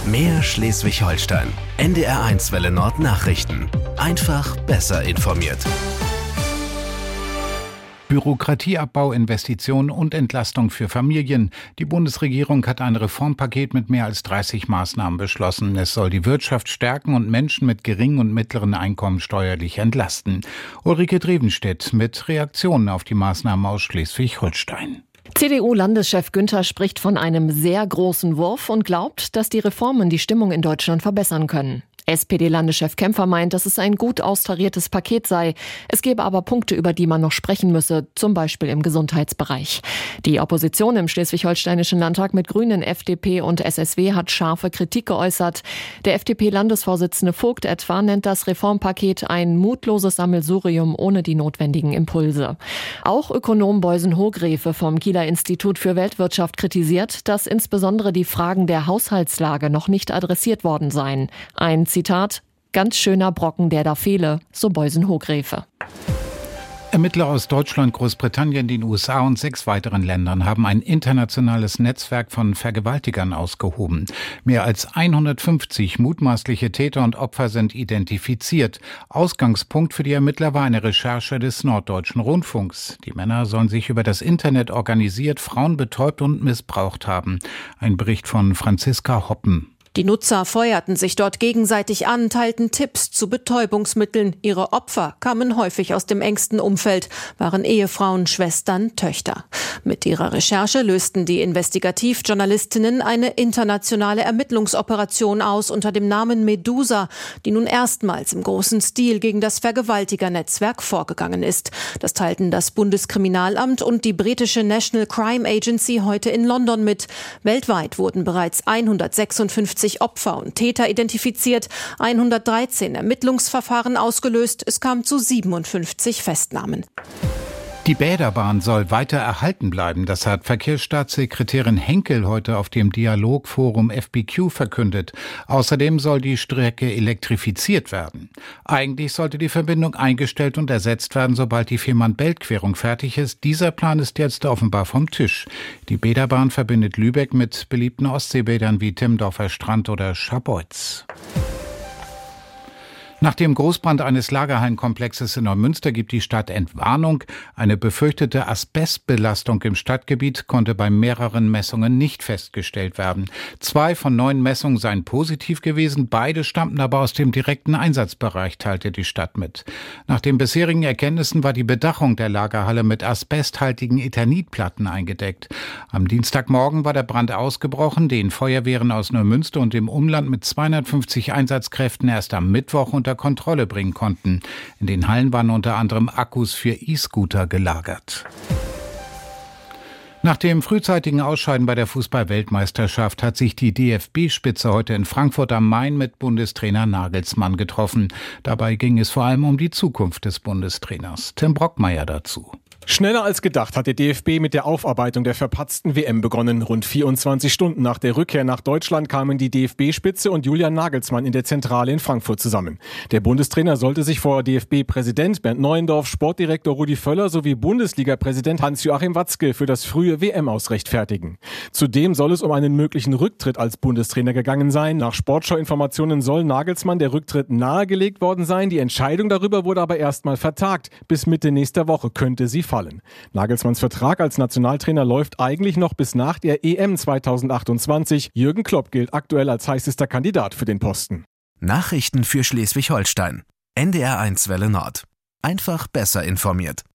Mehr Schleswig-Holstein. NDR1 Welle Nord Nachrichten. Einfach besser informiert. Bürokratieabbau, Investitionen und Entlastung für Familien. Die Bundesregierung hat ein Reformpaket mit mehr als 30 Maßnahmen beschlossen. Es soll die Wirtschaft stärken und Menschen mit geringen und mittleren Einkommen steuerlich entlasten. Ulrike Drevenstedt mit Reaktionen auf die Maßnahmen aus Schleswig-Holstein. CDU-Landeschef Günther spricht von einem sehr großen Wurf und glaubt, dass die Reformen die Stimmung in Deutschland verbessern können. SPD-Landeschef Kämpfer meint, dass es ein gut austariertes Paket sei. Es gebe aber Punkte, über die man noch sprechen müsse, zum Beispiel im Gesundheitsbereich. Die Opposition im schleswig-holsteinischen Landtag mit Grünen, FDP und SSW hat scharfe Kritik geäußert. Der FDP-Landesvorsitzende Vogt etwa nennt das Reformpaket ein mutloses Sammelsurium ohne die notwendigen Impulse. Auch Ökonom Beusen-Hogrefe vom Kieler Institut für Weltwirtschaft kritisiert, dass insbesondere die Fragen der Haushaltslage noch nicht adressiert worden seien. Ein Zitat: ganz schöner Brocken, der da fehle, so Beusen-Hogrefe. Ermittler aus Deutschland, Großbritannien, den USA und 6 weiteren Ländern haben ein internationales Netzwerk von Vergewaltigern ausgehoben. Mehr als 150 mutmaßliche Täter und Opfer sind identifiziert. Ausgangspunkt für die Ermittler war eine Recherche des Norddeutschen Rundfunks. Die Männer sollen sich über das Internet organisiert, Frauen betäubt und missbraucht haben. Ein Bericht von Franziska Hoppen. Die Nutzer feuerten sich dort gegenseitig an, teilten Tipps zu Betäubungsmitteln. Ihre Opfer kamen häufig aus dem engsten Umfeld, waren Ehefrauen, Schwestern, Töchter. Mit ihrer Recherche lösten die Investigativjournalistinnen eine internationale Ermittlungsoperation aus unter dem Namen Medusa, die nun erstmals im großen Stil gegen das Vergewaltigernetzwerk vorgegangen ist. Das teilten das Bundeskriminalamt und die britische National Crime Agency heute in London mit. Weltweit wurden bereits 156 Opfer und Täter identifiziert, 113 Ermittlungsverfahren ausgelöst, es kam zu 57 Festnahmen. Die Bäderbahn soll weiter erhalten bleiben. Das hat Verkehrsstaatssekretärin Henkel heute auf dem Dialogforum FBQ verkündet. Außerdem soll die Strecke elektrifiziert werden. Eigentlich sollte die Verbindung eingestellt und ersetzt werden, sobald die Fehmarn-Belt-Querung fertig ist. Dieser Plan ist jetzt offenbar vom Tisch. Die Bäderbahn verbindet Lübeck mit beliebten Ostseebädern wie Timmendorfer Strand oder Scharbeutz. Nach dem Großbrand eines Lagerhallenkomplexes in Neumünster gibt die Stadt Entwarnung. Eine befürchtete Asbestbelastung im Stadtgebiet konnte bei mehreren Messungen nicht festgestellt werden. 2 von 9 Messungen seien positiv gewesen, beide stammten aber aus dem direkten Einsatzbereich, teilte die Stadt mit. Nach den bisherigen Erkenntnissen war die Bedachung der Lagerhalle mit asbesthaltigen Eternitplatten eingedeckt. Am Dienstagmorgen war der Brand ausgebrochen, den Feuerwehren aus Neumünster und dem Umland mit 250 Einsatzkräften erst am Mittwoch unter Kontrolle bringen konnten. In den Hallen waren unter anderem Akkus für E-Scooter gelagert. Nach dem frühzeitigen Ausscheiden bei der Fußball-Weltmeisterschaft hat sich die DFB-Spitze heute in Frankfurt am Main mit Bundestrainer Nagelsmann getroffen. Dabei ging es vor allem um die Zukunft des Bundestrainers. Tim Brockmeier dazu. Schneller als gedacht hat der DFB mit der Aufarbeitung der verpatzten WM begonnen. Rund 24 Stunden nach der Rückkehr nach Deutschland kamen die DFB-Spitze und Julian Nagelsmann in der Zentrale in Frankfurt zusammen. Der Bundestrainer sollte sich vor DFB-Präsident Bernd Neuendorf, Sportdirektor Rudi Völler sowie Bundesliga-Präsident Hans-Joachim Watzke für das frühe WM-Aus rechtfertigen. Zudem soll es um einen möglichen Rücktritt als Bundestrainer gegangen sein. Nach Sportschau-Informationen soll Nagelsmann der Rücktritt nahegelegt worden sein. Die Entscheidung darüber wurde aber erstmal vertagt. Bis Mitte nächster Woche könnte sie fallen. Nagelsmanns Vertrag als Nationaltrainer läuft eigentlich noch bis nach der EM 2028. Jürgen Klopp gilt aktuell als heißester Kandidat für den Posten. Nachrichten für Schleswig-Holstein. NDR1 Welle Nord. Einfach besser informiert.